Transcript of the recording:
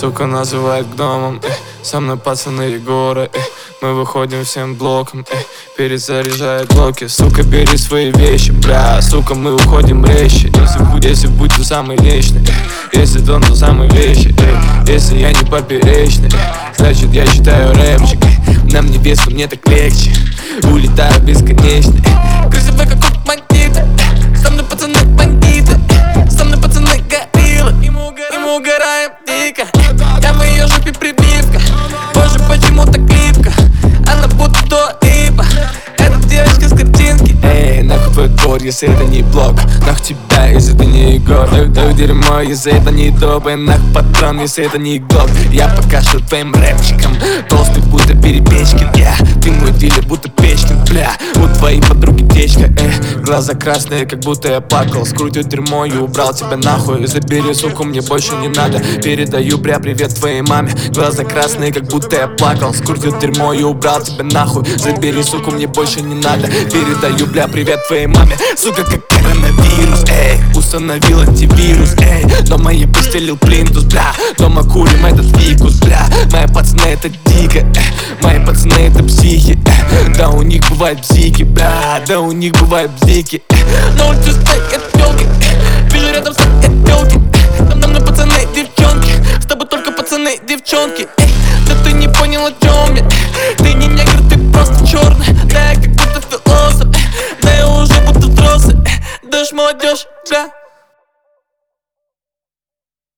сука называет гномом, со мной пацаны Егора, мы выходим всем блоком, перезаряжает блоки. Сука, бери свои вещи, бля, сука, мы уходим резче. Если будь ты самый вечный, если он то самый вещи, если я не поперечный, значит я читаю рэпчик. Нам не весно, мне так легче, улетаю бесконечно. Красивая как у бандита, со мной пацаны бандиты, со мной пацаны гориллы, и мы угораем дико. Я в ее жопе прибивка, боже, почему так липко, она будто до ипа. Это девочка с картинки. Эй, нахуй твой двор, если это не блок, нахуй тебя, если это не Егор. Так дерьмо, если это не доп, и нахуй патрон, если это не глок. Я покажу твоим рэпчикам, толстый будто Перепечкин, ты мой дилер, будто Печкин, бля. У твоей подруги течка, глаза красные, как будто я плакал. Скрутил дерьмо и убрал тебя нахуй. Забери, суку, мне больше не надо. Передаю, бля, привет твоей маме. Глаза красные, как будто я плакал. Скрутил дерьмо и убрал тебя нахуй. Забери, суку, мне больше не надо. Передаю, бля, привет твоей маме. Сука, как коронавирус, установил антивирус, дома я постелил плинтус, бля. Дома курим этот фикус, бля. Мои пацаны это дико, мои пацаны это психи, да у них бывают бзики, бля. Да у них бывают бзики. На улице стоят тёлки, вижу рядом стоят тёлки. Там на мной пацаны девчонки, с тобой только пацаны девчонки. Да ты не понял, о чём